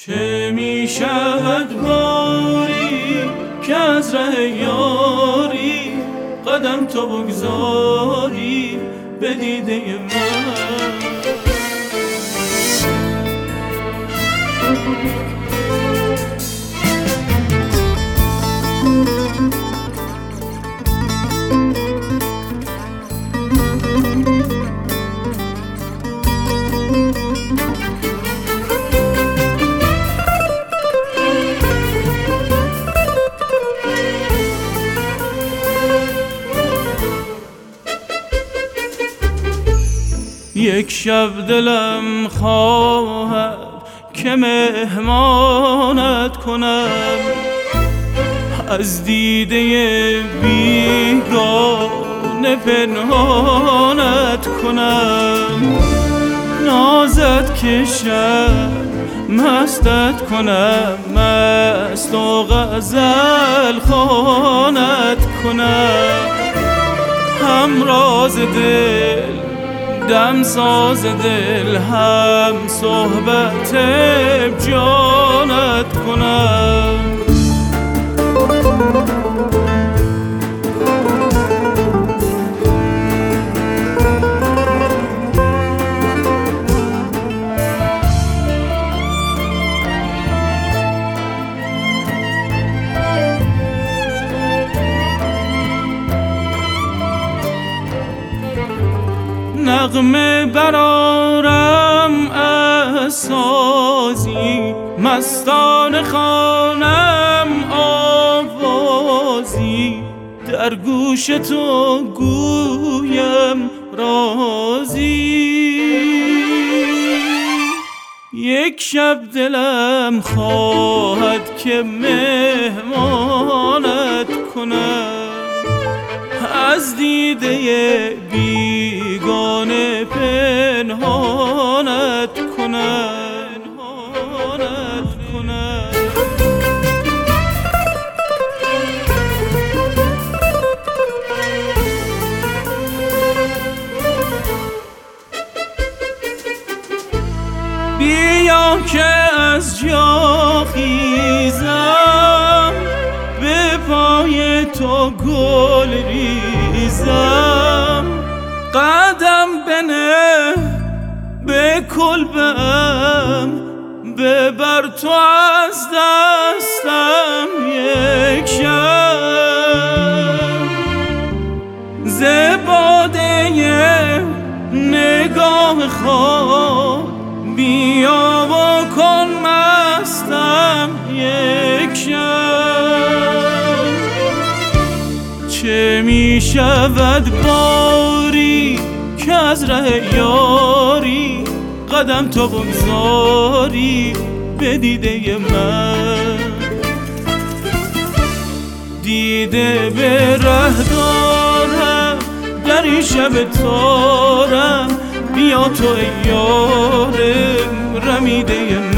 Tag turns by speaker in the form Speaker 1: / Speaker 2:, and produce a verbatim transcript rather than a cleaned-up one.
Speaker 1: چه می شود باری که از ره یاری قدم تو بگذاری به دیده من. یک شب دلم خواهد که مهمانت کنم، از دیده بیگانه پنهانت کنم، نازت کشم مستت کنم، مست و غزل خوانت کنم، همراز دل دم ساز دل، هم صحبت جانت کنم. نغمه برارم از سازی، مستانه خوانم آوازی، در گوش تو گویم رازی. یک شب دلم خواهد که مهمانت کنم، از دیده بیگانه پنهانت کنم، پنهانت کنم. بیا که از جا خیزم، به پای تو گل ریزم، قدم بنه به کلبم، ببر تو از دستم یک شب، ز باده نگاه خود بیا و کن مستم یک شب. چه می شود باری که از ره یاری قدم تو بگذاری به دیده من، دیده به ره دارم در این شب تارم، بیا تو ای یار رمیده من.